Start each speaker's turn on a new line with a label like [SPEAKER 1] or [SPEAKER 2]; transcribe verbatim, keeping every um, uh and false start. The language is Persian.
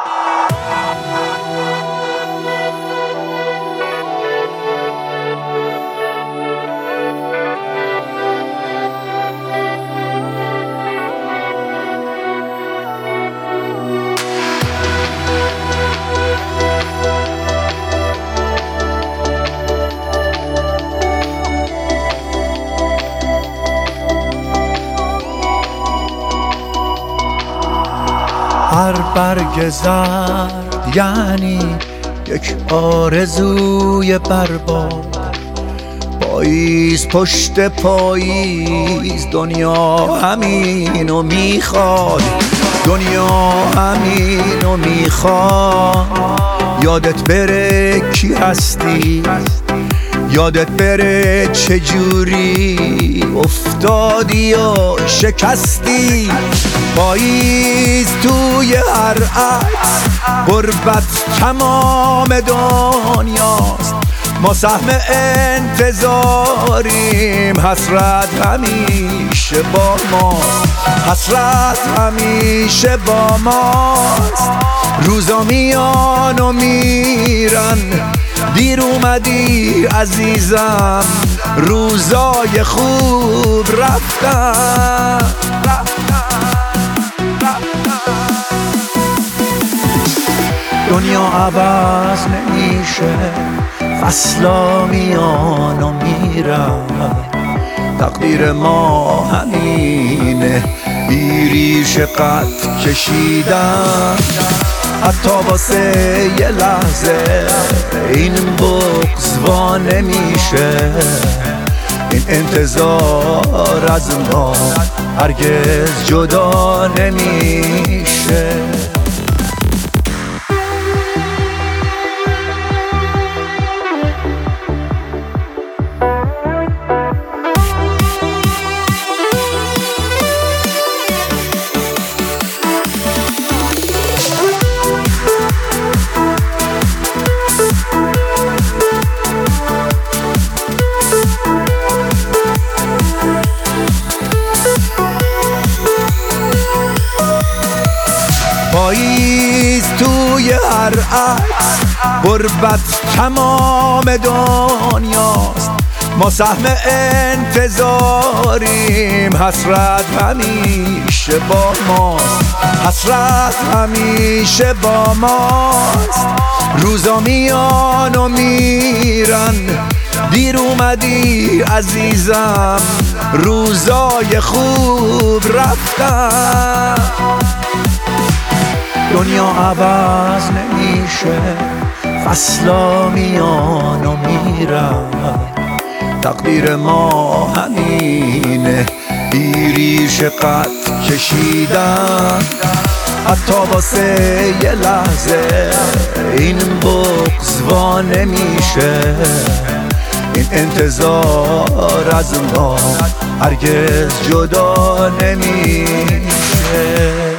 [SPEAKER 1] هر برگ زرد یعنی یک آرزوی برباد. پاییز پشت پاییز دنیا همینو میخواد، دنیا همینو میخواد. یادت بره کی هستی، یادت بره چجوری افتادی یا شکستی. پاییز توی هر عکس، غربت تمام دنیاست. ما سهم انتظاریم، حسرت همیشه با ماست، حسرت همیشه با ماست. روزا میان و میرن، دیر اومدی عزیزم، روزای خوب رفتن. دنیا عوض نمیشه، فصلا میان و میرن. تقدیر ما همینه، بی ریش قد کشیدن. حتی واسه یه لحظه این بغض وا نمیشه، این انتظار از ما هرگز جدا نمیشه. پاییز توی هر عکس، غربت تمام دنیاست. ما سهم انتظاریم، حسرت همیشه با ماست، حسرت همیشه با ماست. روزا میان و میرن، دیر اومدی عزیزم، روزای خوب رفتن. دنیا عوض نمیشه، فصلا میان و میرن. تقدیر ما همینه، بی ریش قد کشیدن. حتی واسه یه لحظه این بغض وا نمیشه، این انتظار از ما هرگز جدا نمیشه.